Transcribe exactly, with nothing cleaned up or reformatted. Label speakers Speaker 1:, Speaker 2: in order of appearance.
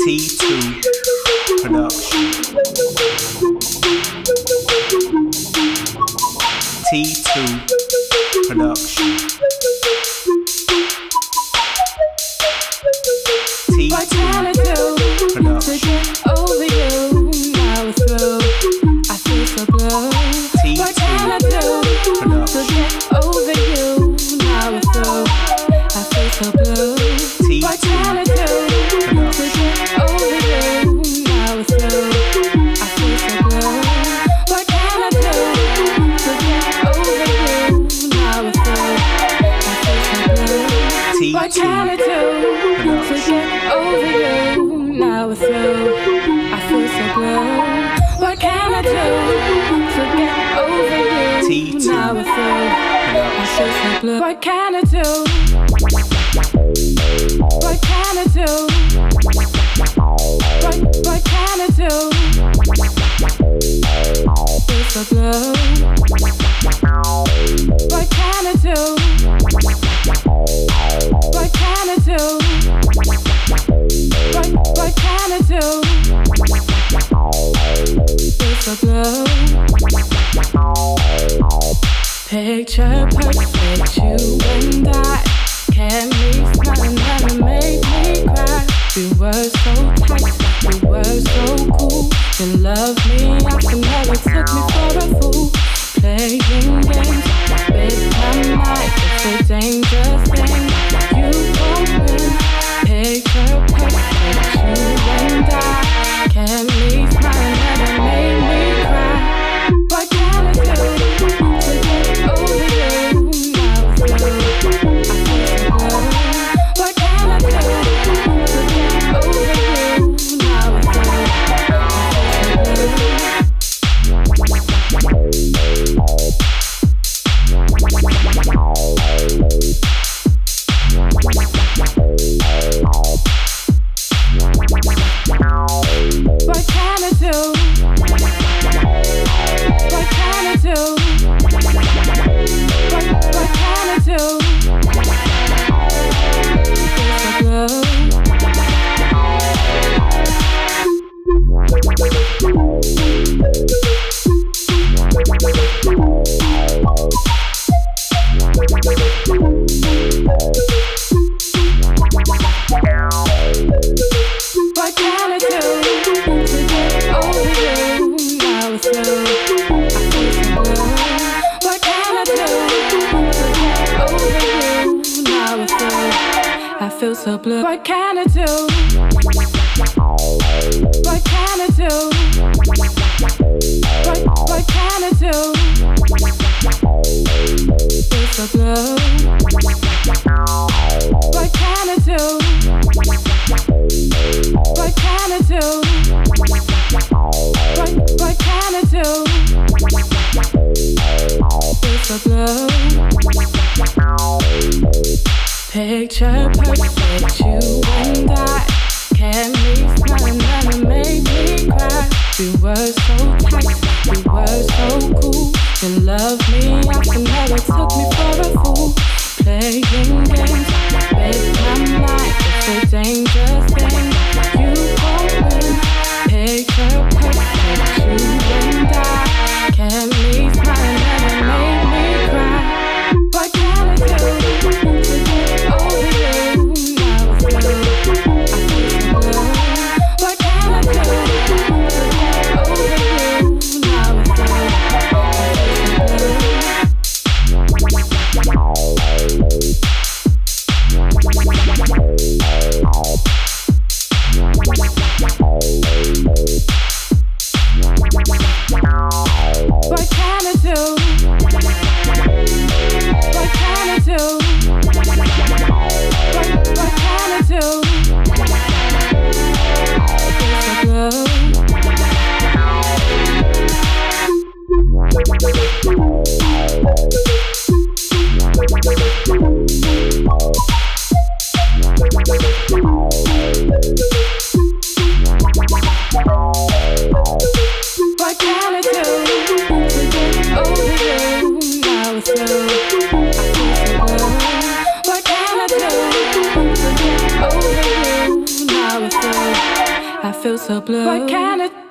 Speaker 1: T two Production. T two Production. T
Speaker 2: What can I do
Speaker 1: Production.
Speaker 2: to get over you? Now it's through. I feel so blue.
Speaker 1: T
Speaker 2: What can I do to
Speaker 1: Production.
Speaker 2: get over you? Now it's through. I feel so blue.
Speaker 1: T
Speaker 2: What can I do to get over you? Now it's through. I feel so blue. What can I do to get over you? Now it's through. I feel so blue.
Speaker 1: T
Speaker 2: What can I do to get over you? Now it's through. I feel so blue. What can I do to get over you?
Speaker 1: T two
Speaker 2: Now it's through. I feel so blue. What can I do? What can I do? What what can I do? Feel so blue. What can I do? What can I do? What what can I do? Feel so blue. Picture perfect, you and I. Can't smiling and make me cry. We were so tight, we were so cool. You loved me after never took me for a fool. Playing games with my mind, it's a dangerous thing. You won't win. Picture perfect, you and I. Can't leave smiling, never made me cry. What can I do to get over you? Now it's through. I feel so blue. What can I do to get over you? Now it's through. I feel so blue. What can I do? What can I do? What what can I do? Feel so blue. What can I do to get over you? Now it's through. I feel so blue. What can I do to get over you? Now it's through. I feel so blue. What can I do? What can I do? What what can I do? Feel so blue. What can I do? What can I do? What what can I do? Feel so blue. Picture perfect, you and I. Can't leave smiling and it made me cry. We were so tight, we were so cool. You loved me after never took me for a fool. Playing games with my mind, it's a dangerous thing. You won't win. Picture perfect, you and I. Can't leave smiling and it made me cry. What can I do to get over you? Now it's through. I feel so blue. What can I do to get over you? Now it's through. I feel so blue. I feel so blue. What can I